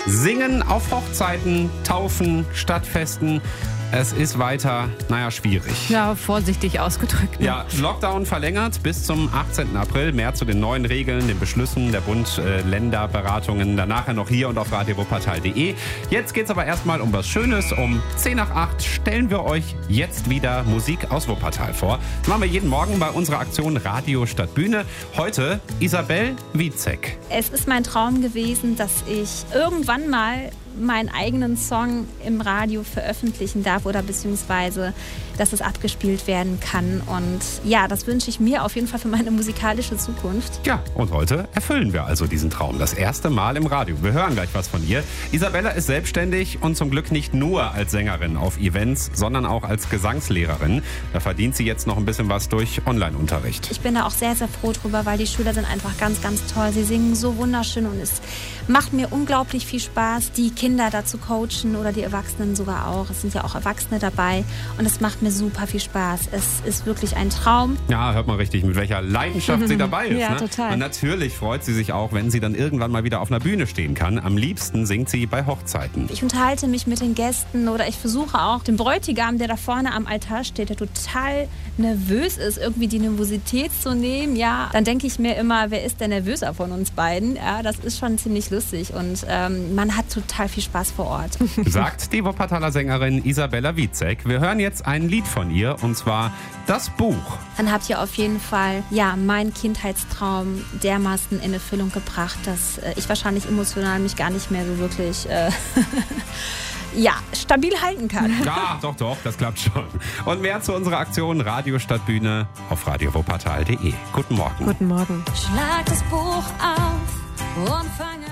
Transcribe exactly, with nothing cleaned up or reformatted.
Singen auf Hochzeiten, Taufen, Stadtfesten. Es ist weiter, naja, schwierig. Ja, vorsichtig ausgedrückt. Ne? Ja, Lockdown verlängert bis zum achtzehnten April. Mehr zu den neuen Regeln, den Beschlüssen der Bund-Länder-Beratungen dann nachher noch hier und auf radio wuppertal punkt de. Jetzt geht's aber erstmal um was Schönes. Um zehn nach acht stellen wir euch jetzt wieder Musik aus Wuppertal vor. Das machen wir jeden Morgen bei unserer Aktion Radio statt Bühne. Heute Isabel Wietzek. Es ist mein Traum gewesen, dass ich irgendwann mal meinen eigenen Song im Radio veröffentlichen darf oder beziehungsweise, dass es abgespielt werden kann. Und ja, das wünsche ich mir auf jeden Fall für meine musikalische Zukunft. Ja, und heute erfüllen wir also diesen Traum. Das erste Mal im Radio. Wir hören gleich was von ihr. Isabella ist selbstständig und zum Glück nicht nur als Sängerin auf Events, sondern auch als Gesangslehrerin. Da verdient sie jetzt noch ein bisschen was durch Online-Unterricht. Ich bin da auch sehr, sehr froh drüber, weil die Schüler sind einfach ganz, ganz toll. Sie singen so wunderschön und es macht mir unglaublich viel Spaß, die Kinder dazu coachen oder die Erwachsenen sogar auch. Es sind ja auch Erwachsene dabei und es macht mir super viel Spaß. Es ist wirklich ein Traum. Ja, hört man richtig, mit welcher Leidenschaft sie dabei ist. Ja, ne? total. Und natürlich freut sie sich auch, wenn sie dann irgendwann mal wieder auf einer Bühne stehen kann. Am liebsten singt sie bei Hochzeiten. Ich unterhalte mich mit den Gästen oder ich versuche auch den Bräutigam, der da vorne am Altar steht, der total nervös ist, irgendwie die Nervosität zu nehmen. Ja, dann denke ich mir immer, wer ist denn nervöser von uns beiden? Ja, das ist schon ziemlich lustig und ähm, man hat total viel Spaß vor Ort. Sagt die Wuppertaler Sängerin Isabella Wietzek. Wir hören jetzt ein Lied von ihr und zwar Das Buch. Dann habt ihr auf jeden Fall ja meinen Kindheitstraum dermaßen in Erfüllung gebracht, dass äh, ich wahrscheinlich emotional mich gar nicht mehr so wirklich äh, ja, stabil halten kann. Ja, doch, doch, das klappt schon. Und mehr zu unserer Aktion Radio statt Bühne auf radio wuppertal punkt de. Guten Morgen. Guten Morgen. Schlag das Buch auf und fange